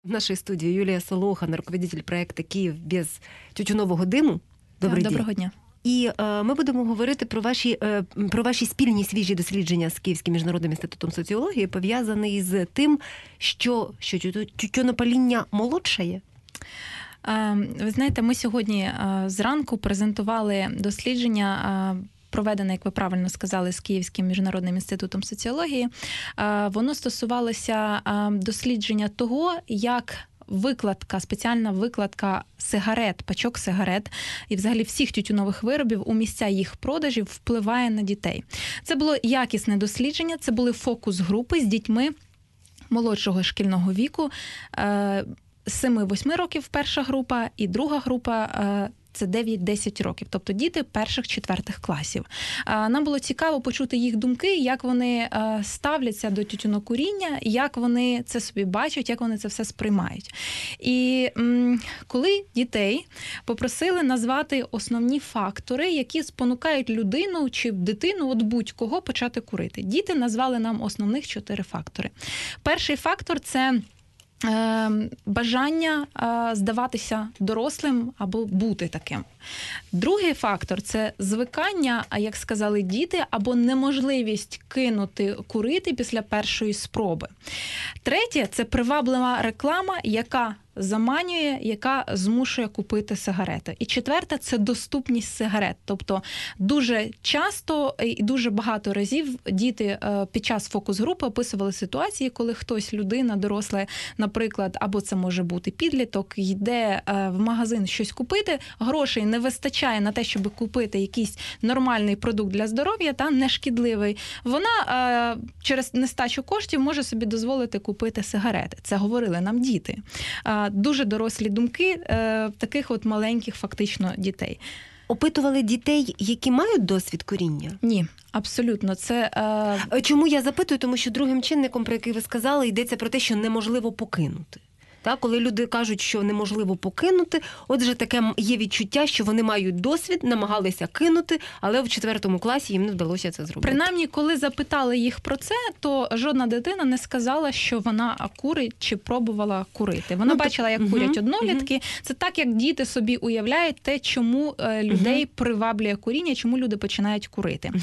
В нашей студии Юлия Солохан, руководитель проекта «Київ без тютюнового диму». Доброго дня. І ми будемо говорити про ваші спільні свіжі дослідження з Київським міжнародним інститутом соціології, пов'язані з тим, що тютюнопаління молодшає. Ви знаєте, ми сьогодні зранку презентували дослідження, проведене, як ви правильно сказали, з Київським міжнародним інститутом соціології. Воно стосувалося дослідження того, як спеціальна викладка сигарет, пачок сигарет і взагалі всіх тютюнових виробів у місця їх продажів впливає на дітей. Це було якісне дослідження, це були фокус-групи з дітьми молодшого шкільного віку, 7-8 років перша група і друга група це 9-10 років, тобто діти перших-четвертих класів. Нам було цікаво почути їх думки, як вони ставляться до тютюнокуріння, як вони це собі бачать, як вони це все сприймають. І коли дітей попросили назвати основні фактори, які спонукають людину чи дитину, от будь-кого, почати курити. Діти назвали нам основних 4 фактори. Перший фактор – це бажання здаватися дорослим або бути таким. Другий фактор – це звикання, як сказали діти, або неможливість кинути курити після першої спроби. Третє – це приваблива реклама, яка заманює, яка змушує купити сигарети. І четверте – це доступність сигарет. Тобто дуже часто і дуже багато разів діти під час фокус-групи описували ситуації, коли хтось, людина, доросла, наприклад, або це може бути підліток, йде в магазин щось купити, грошей не вистачає на те, щоб купити якийсь нормальний продукт для здоров'я, та нешкідливий. Вона через нестачу коштів може собі дозволити купити сигарети. Це говорили нам діти. Дуже дорослі думки таких от маленьких фактично дітей. Опитували дітей, які мають досвід куріння? Ні, абсолютно. Чому я запитую? Тому що другим чинником, про який ви сказали, йдеться про те, що неможливо покинути. Так, коли люди кажуть, що неможливо покинути, отже, таке є відчуття, що вони мають досвід, намагалися кинути, але в 4 класі їм не вдалося це зробити. Принаймні, коли запитали їх про це, то жодна дитина не сказала, що вона курить чи пробувала курити. Вона бачила, як курять однолітки. Це так, як діти собі уявляють те, чому людей приваблює куріння, чому люди починають курити.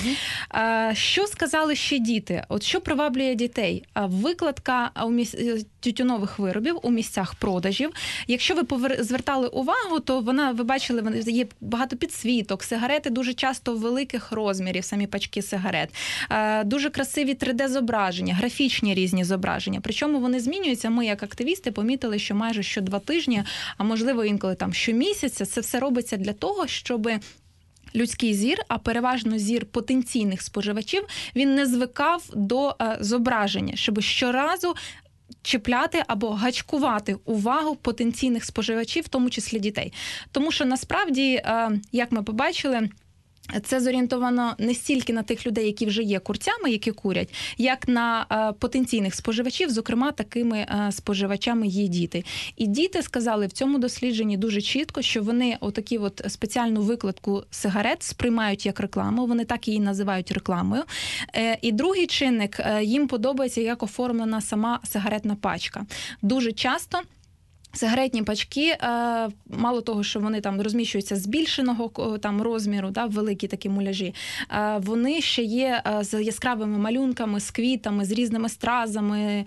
Що сказали ще діти? От що приваблює дітей? Викладка тютюнових виробів у місцях продажів. Якщо ви звертали увагу, то ви бачили, є багато підсвіток, сигарети дуже часто великих розмірів, самі пачки сигарет. Дуже красиві 3D-зображення, графічні різні зображення. Причому вони змінюються. Ми, як активісти, помітили, що майже що 2 тижні, а можливо інколи там щомісяця, це все робиться для того, щоб людський зір, а переважно зір потенційних споживачів, він не звикав до зображення, щоб щоразу чіпляти або гачкувати увагу потенційних споживачів, в тому числі дітей. Тому що насправді, як ми побачили, це зорієнтовано не стільки на тих людей, які вже є курцями, які курять, як на потенційних споживачів, зокрема, такими споживачами є діти. І діти сказали в цьому дослідженні дуже чітко, що вони отакі от спеціальну викладку сигарет сприймають як рекламу, вони так її називають рекламою. І другий чинник, їм подобається, як оформлена сама сигаретна пачка. Дуже часто сигаретні пачки, мало того, що вони там розміщуються збільшеного там розміру, да, великі такі муляжі, вони ще є з яскравими малюнками, з квітами, з різними стразами,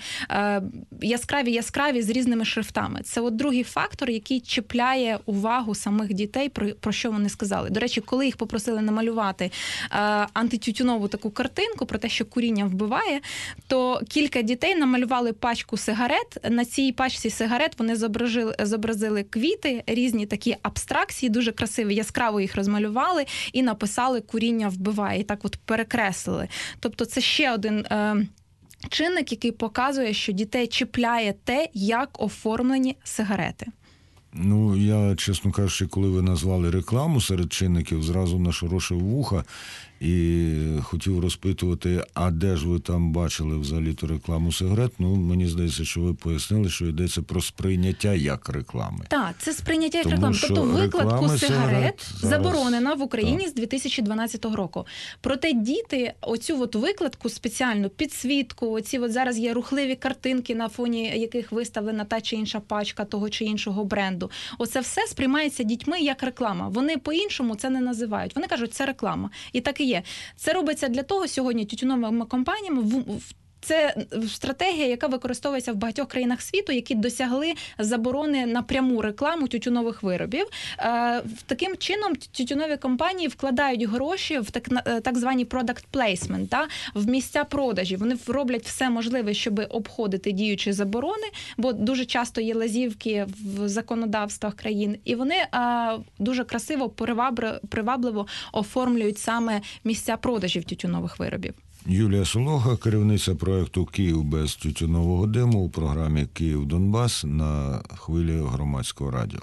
яскраві з різними шрифтами. Це от другий фактор, який чіпляє увагу самих дітей, про що вони сказали. До речі, коли їх попросили намалювати антитютюнову таку картинку про те, що куріння вбиває, то кілька дітей намалювали пачку сигарет. На цій пачці сигарет вони зобразили квіти, різні такі абстракції, дуже красиві, яскраво їх розмалювали і написали «Куріння вбиває», і так от перекреслили. Тобто це ще один чинник, який показує, що дітей чіпляє те, як оформлені сигарети. Ну, я, чесно кажучи, коли ви назвали рекламу серед чинників, зразу нашорошив вуха. і хотів розпитувати, а де ж ви там бачили взагалі-то рекламу сигарет? Ну, мені здається, що ви пояснили, що йдеться про сприйняття як реклами. Так, це сприйняття як Тому реклами. що Тобто викладку реклами сигарет зараз- заборонена в Україні Так. з 2012 року. Проте діти оцю от викладку спеціальну, підсвітку, оці от зараз є рухливі картинки, на фоні яких виставлена та чи інша пачка того чи іншого бренду. Оце все сприймається дітьми як реклама. Вони по-іншому це не називають. Вони кажуть, це реклама. І так і є. Це робиться для того сьогодні тютюновими компаніями це стратегія, яка використовується в багатьох країнах світу, які досягли заборони на пряму рекламу тютюнових виробів. Таким чином тютюнові компанії вкладають гроші в так звані product placement, в місця продажі. Вони роблять все можливе, щоб обходити діючі заборони, бо дуже часто є лазівки в законодавствах країн, і вони дуже красиво, привабливо оформлюють саме місця продажів тютюнових виробів. Юлія Солоха, керівниця проєкту «Київ без тютюнового диму» у програмі «Київ-Донбас» на хвилі Громадського радіо.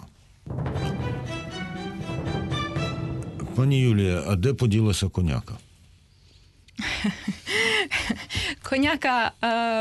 Пані Юлія, а де поділася коняка? Коняка,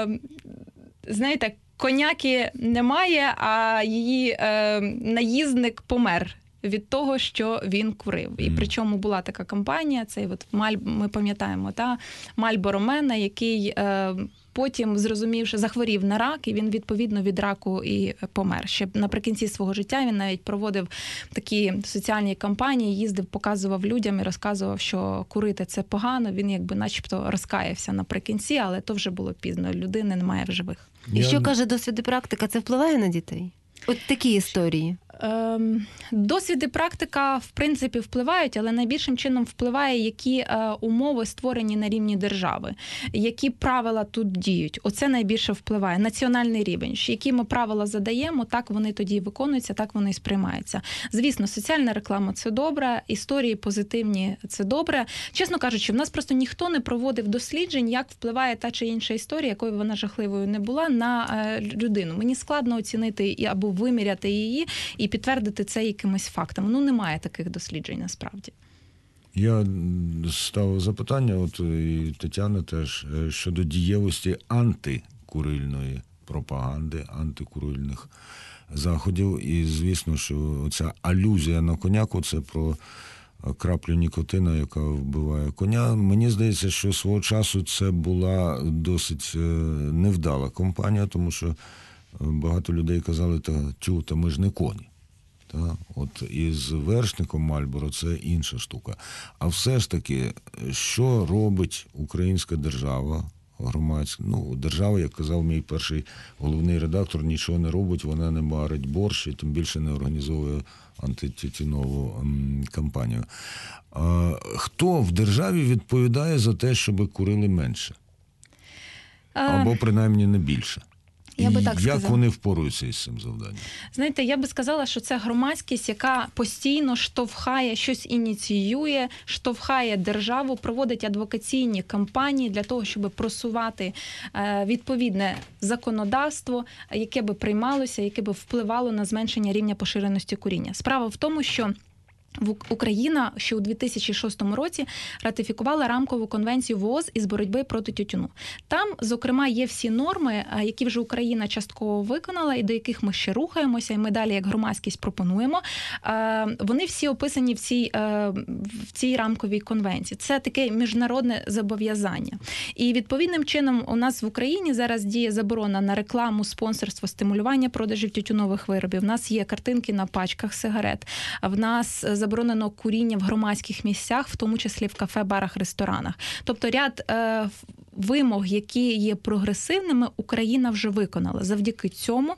знаєте, коняки немає, а її наїзник помер від того, що він курив. І причому була така кампанія, цей от ми пам'ятаємо, Мальборо Мена, який потім, зрозумівши, захворів на рак, і він, відповідно, від раку і помер. Ще наприкінці свого життя він навіть проводив такі соціальні кампанії, їздив, показував людям і розказував, що курити – це погано. Він якби начебто розкаявся наприкінці, але то вже було пізно. Людини немає в живих. І що каже досвід і практика? Це впливає на дітей? От такі історії. Досвід і практика, в принципі, впливають, але найбільшим чином впливає, які умови створені на рівні держави, які правила тут діють. Оце найбільше впливає. Національний рівень. Які ми правила задаємо, так вони тоді виконуються, так вони і сприймаються. Звісно, соціальна реклама – це добре, історії позитивні – це добре. Чесно кажучи, в нас просто ніхто не проводив досліджень, як впливає та чи інша історія, якою вона жахливою не була, на людину. Мені складно оцінити або виміряти її і підтвердити це якимось фактом. Ну, немає таких досліджень насправді. Я ставив запитання, от і Тетяна теж, щодо дієвості антикурильної пропаганди, антикурильних заходів. І, звісно, що ця алюзія на коняку – це про краплю нікотина, яка вбиває коня. Мені здається, що свого часу це була досить невдала кампанія, тому що багато людей казали, та ми ж не коні. От із вершником Мальборо це інша штука. А все ж таки, що робить українська держава, громадська, держава, як казав мій перший головний редактор, нічого не робить, вона не варить борщ і тим більше не організовує антитютюнову кампанію. Хто в державі відповідає за те, щоб курили менше? Або принаймні не більше? Я би так сказала. Як вони впоруються із цим завданням? Знаєте, я би сказала, що це громадськість, яка постійно штовхає, щось ініціює, штовхає державу, проводить адвокаційні кампанії для того, щоб просувати відповідне законодавство, яке би приймалося, яке би впливало на зменшення рівня поширеності куріння. Справа в тому, що Україна ще у 2006 році ратифікувала рамкову конвенцію ВООЗ із боротьби проти тютюну. Там, зокрема, є всі норми, які вже Україна частково виконала і до яких ми ще рухаємося, і ми далі як громадськість пропонуємо. Вони всі описані в цій рамковій конвенції. Це таке міжнародне зобов'язання. І відповідним чином у нас в Україні зараз діє заборона на рекламу, спонсорство, стимулювання продажів тютюнових виробів. У нас є картинки на пачках сигарет. В нас заборонено куріння в громадських місцях, в тому числі в кафе, барах, ресторанах. Тобто ряд вимог, які є прогресивними, Україна вже виконала. Завдяки цьому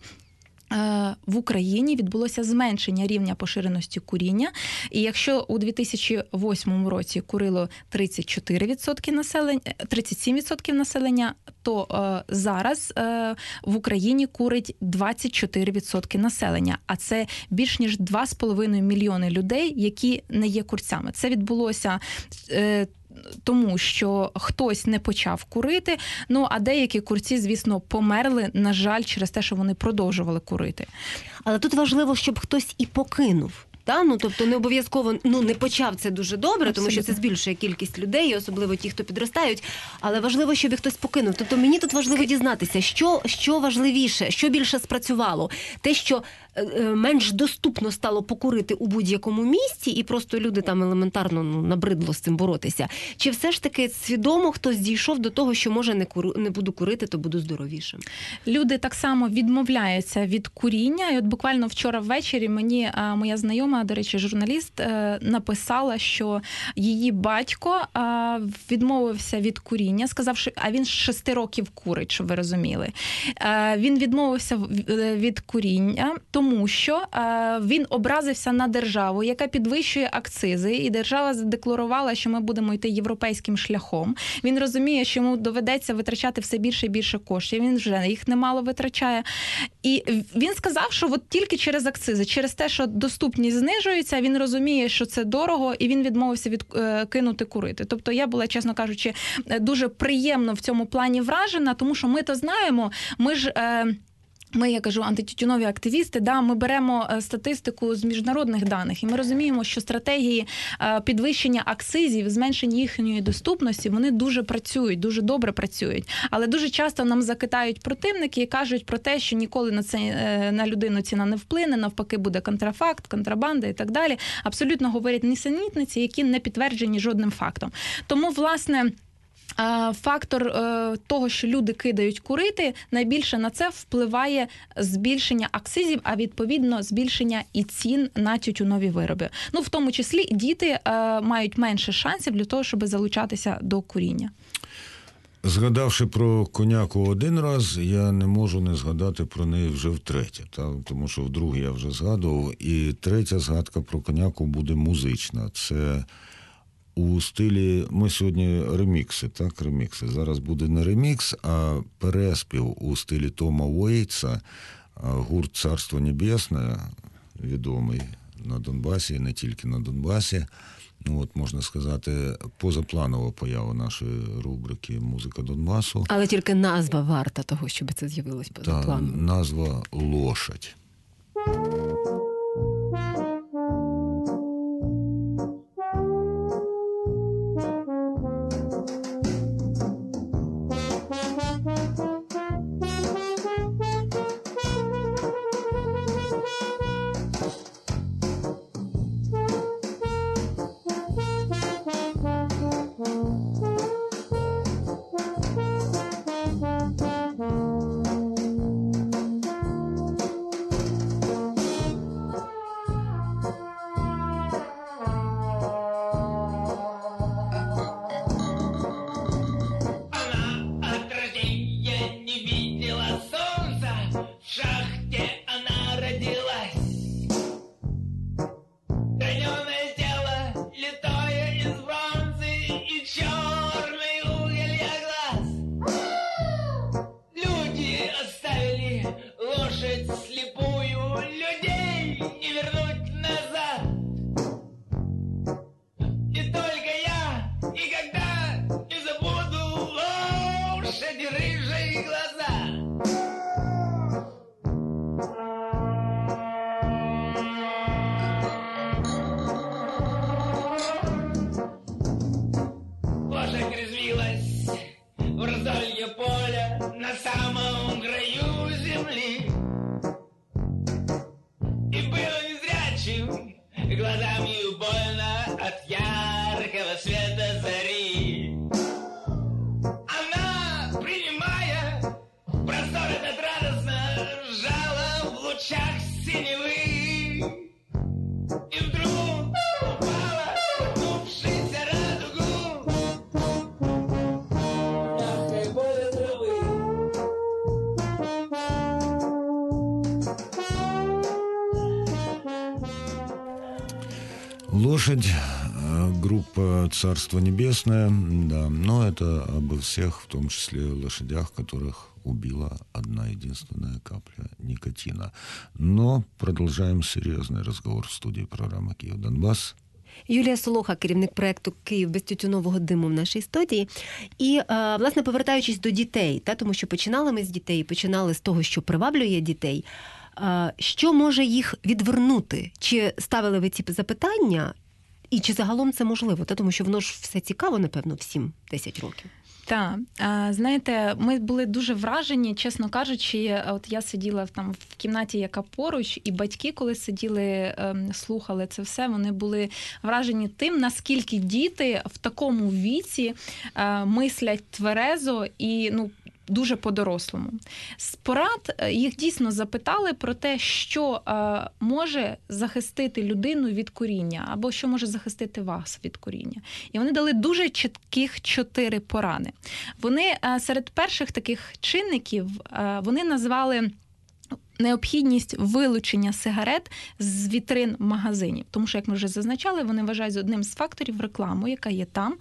в Україні відбулося зменшення рівня поширеності куріння. І якщо у 2008 році курило 37% населення, то зараз в Україні курить 24% населення. А це більш ніж 2,5 мільйони людей, які не є курцями. Це відбулося тому, що хтось не почав курити, а деякі курці, звісно, померли, на жаль, через те, що вони продовжували курити. Але тут важливо, щоб хтось і покинув. Та? Ну, тобто не обов'язково, не почав це дуже добре, тому що це Абсолютно. збільшує кількість людей, особливо ті, хто підростають, але важливо, щоб їх хтось покинув. Тобто мені тут важливо дізнатися, що важливіше, що більше спрацювало. Те, що менш доступно стало покурити у будь-якому місці, і просто люди там елементарно набридло з цим боротися. Чи все ж таки свідомо хтось дійшов до того, що може не буду курити, то буду здоровішим? Люди так само відмовляються від куріння. І от буквально вчора ввечері мені моя знайома, до речі, журналіст, написала, що її батько відмовився від куріння, сказав, що він з 6 років курить, щоб ви розуміли. Він відмовився від куріння, тому що він образився на державу, яка підвищує акцизи, і держава задекларувала, що ми будемо йти європейським шляхом. Він розуміє, що йому доведеться витрачати все більше і більше коштів, він вже їх немало витрачає. І він сказав, що от тільки через акцизи, через те, що доступність знижується, він розуміє, що це дорого, і він відмовився кинути курити. Тобто я була, чесно кажучи, дуже приємно в цьому плані вражена, тому що ми то знаємо, ми, я кажу, антитютюнові активісти, ми беремо статистику з міжнародних даних, і ми розуміємо, що стратегії підвищення акцизів, зменшення їхньої доступності, вони дуже працюють, дуже добре працюють. Але дуже часто нам закидають противники і кажуть про те, що ніколи на людину ціна не вплине, навпаки буде контрафакт, контрабанда і так далі. Абсолютно говорять нісенітниці, які не підтверджені жодним фактом. Тому, власне, фактор того, що люди кидають курити, найбільше на це впливає збільшення акцизів, а відповідно збільшення і цін на тютюнові вироби. В тому числі діти мають менше шансів для того, щоб залучатися до куріння. Згадавши про коняку один раз, я не можу не згадати про неї вже втретє, тому що вдруге я вже згадував, і третя згадка про коняку буде музична. Це у стилі, ми сьогодні ремікси. Зараз буде не ремікс, а переспів у стилі Тома Уейтса, гурт «Царство Небесне», відомий на Донбасі, і не тільки на Донбасі. Можна сказати, позапланова поява нашої рубрики «Музика Донбасу». Але тільки назва варта того, щоб це з'явилось поза планом. Назва «Лошадь». Глазам ее больно от яркого света зари. Она, принимая простор этот радостно, сжала в лучах синевы. И вдруг упала, уткнувшись радугу, мягкой поле травы. «Лошадь», группа «Царство Небесное», да, но это обо всех, в том числе лошадях, которых убила одна единственная капля никотина. Но продолжаем серьезный разговор в студии программы «Київ-Донбас». Юлія Солоха, керівник проєкту «Київ без тютюнового диму» в нашій студії. І, власне, повертаючись до дітей, тому що починали ми з дітей, починали з того, що приваблює дітей. Що може їх відвернути? Чи ставили ви ці запитання? І чи загалом це можливо? Тому що воно ж все цікаво, напевно, всім 10 років. Так, знаєте, ми були дуже вражені, чесно кажучи, от я сиділа там в кімнаті, яка поруч, і батьки, коли сиділи, слухали це все, вони були вражені тим, наскільки діти в такому віці мислять тверезо і, дуже по-дорослому. З порад їх дійсно запитали про те, що може захистити людину від куріння, або що може захистити вас від куріння. І вони дали дуже чітких 4 поради. Вони серед перших таких чинників, вони назвали необхідність вилучення сигарет з вітрин магазинів. Тому що, як ми вже зазначали, вони вважають одним з факторів рекламу, яка є там,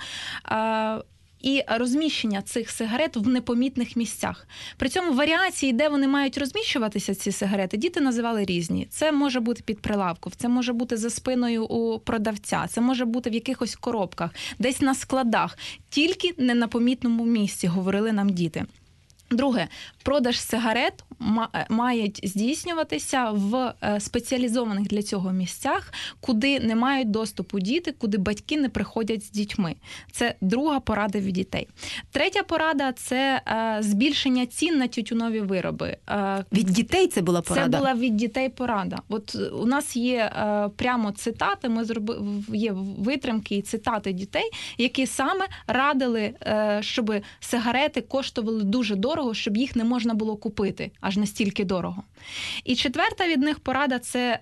і розміщення цих сигарет в непомітних місцях. При цьому варіації, де вони мають розміщуватися, ці сигарети, діти називали різні. Це може бути під прилавком, це може бути за спиною у продавця, це може бути в якихось коробках, десь на складах. Тільки не на помітному місці, говорили нам діти. Друге, продаж сигарет мають здійснюватися в спеціалізованих для цього місцях, куди не мають доступу діти, куди батьки не приходять з дітьми. Це друга порада від дітей. Третя порада – це збільшення цін на тютюнові вироби. Від дітей це була порада? Це була від дітей порада. От у нас є прямо цитати, є витримки і цитати дітей, які саме радили, щоб сигарети коштували дуже дорого, щоб їх не можна було купити аж настільки дорого. І четверта від них порада – це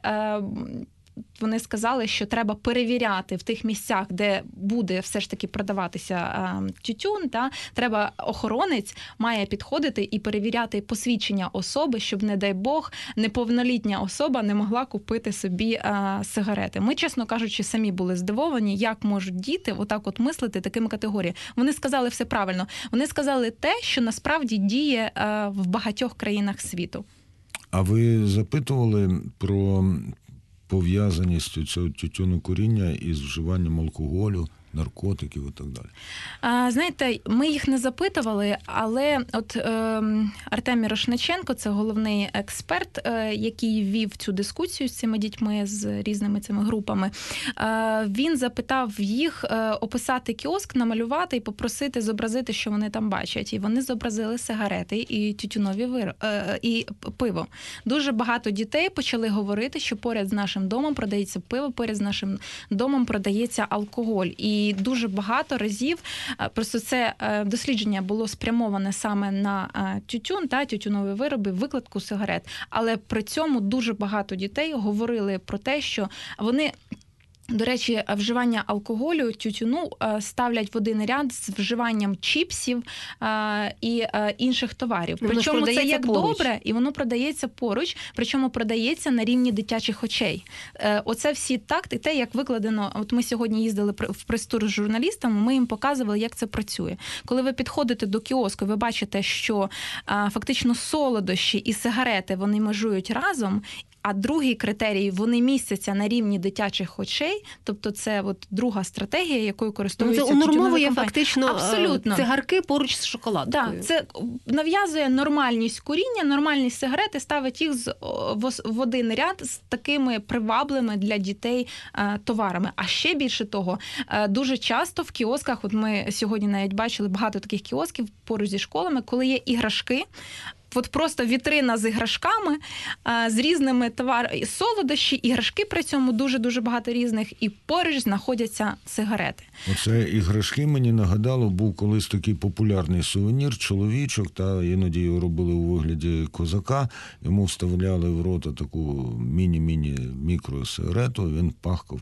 вони сказали, що треба перевіряти в тих місцях, де буде все ж таки продаватися тютюн, треба охоронець має підходити і перевіряти посвідчення особи, щоб, не дай Бог, неповнолітня особа не могла купити собі сигарети. Ми, чесно кажучи, самі були здивовані, як можуть діти отак от мислити такими категоріями. Вони сказали все правильно. Вони сказали те, що насправді діє в багатьох країнах світу. А ви запитували про пов'язаність цього тютюнокуріння із вживанням алкоголю, наркотиків і так далі? Знаєте, ми їх не запитували, але от Артем Мірошниченко, це головний експерт, який вів цю дискусію з цими дітьми, з різними цими групами, він запитав їх описати кіоск, намалювати і попросити зобразити, що вони там бачать. І вони зобразили сигарети і тютюнові і пиво. Дуже багато дітей почали говорити, що поряд з нашим домом продається пиво, поряд з нашим домом продається алкоголь. І дуже багато разів, просто це дослідження було спрямоване саме на тютюн та тютюнові вироби, викладку сигарет. Але при цьому дуже багато дітей говорили про те, що вони... До речі, вживання алкоголю, тютюну ставлять в один ряд з вживанням чіпсів і інших товарів. Причому це як поруч. Добре, і воно продається поруч, причому продається на рівні дитячих очей. Оце всі такти, те, як викладено, от ми сьогодні їздили в прес-тур з журналістами, ми їм показували, як це працює. Коли ви підходите до кіоску, ви бачите, що фактично солодощі і сигарети, вони межують разом, а другий критерій, вони містяться на рівні дитячих очей, тобто це от друга стратегія, якою користуються тютюнові компанії. Це унормовує фактично абсолютно цигарки поруч з шоколадкою. Так, це нав'язує нормальність куріння, нормальність сигарети, ставить їх в один ряд з такими привабливими для дітей товарами. А ще більше того, дуже часто в кіосках, от ми сьогодні навіть бачили багато таких кіосків поруч зі школами, коли є іграшки, от просто вітрина з іграшками, з різними товарами, солодощі, іграшки при цьому дуже-дуже багато різних, і поруч знаходяться сигарети. Оце іграшки мені нагадало, був колись такий популярний сувенір, чоловічок, та іноді його робили у вигляді козака, йому вставляли в рота таку міні-мікросигарету, він пахкав.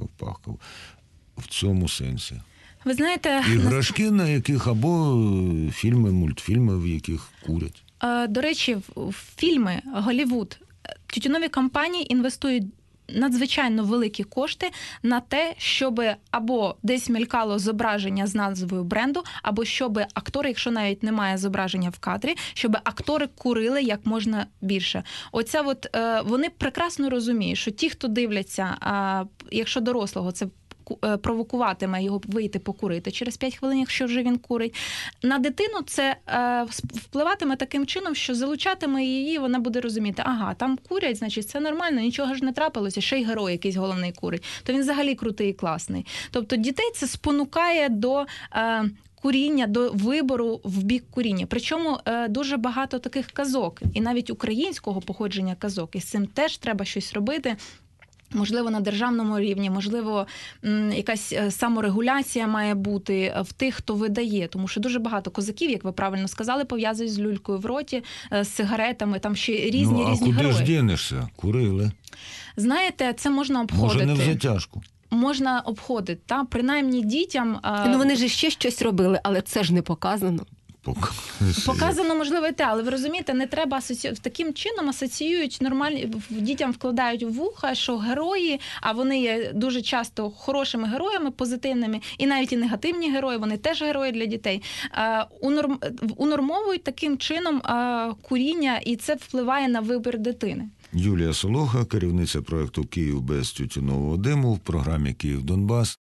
В цьому сенсі. Ви знаєте... Іграшки, на яких або фільми, мультфільми, в яких курять. До речі, в фільми Голлівуд, тютюнові компанії інвестують надзвичайно великі кошти на те, щоб або десь мелькало зображення з назвою бренду, або щоб актори, якщо навіть немає зображення в кадрі, щоб актори курили як можна більше. Оця от, вони прекрасно розуміють, що ті, хто дивляться, якщо дорослого, це провокуватиме його вийти покурити через 5 хвилин, якщо вже він курить. На дитину це впливатиме таким чином, що залучатиме її, вона буде розуміти, ага, там курять, значить це нормально, нічого ж не трапилося, ще й герой якийсь головний курить. То він взагалі крутий і класний. Тобто дітей це спонукає до куріння, до вибору в бік куріння. Причому дуже багато таких казок, і навіть українського походження казок, і з цим теж треба щось робити. Можливо, на державному рівні, можливо, якась саморегуляція має бути в тих, хто видає. Тому що дуже багато козаків, як ви правильно сказали, пов'язують з люлькою в роті, з сигаретами, там ще різні а куди герої. ж дінешся? Курили. Знаєте, це можна обходити. Може, не в затяжку. Можна обходити, принаймні дітям... Ну вони ж ще щось робили, але це ж не показано. Показано, можливо, і те, але ви розумієте, не треба таким чином асоціюють нормальні, дітям вкладають в вуха, що герої, а вони є дуже часто хорошими героями, позитивними, і навіть і негативні герої, вони теж герої для дітей. Унормовують таким чином куріння, і це впливає на вибір дитини. Юлія Солоха, керівниця проєкту «Київ без тютюнового диму» в програмі «Київ-Донбас».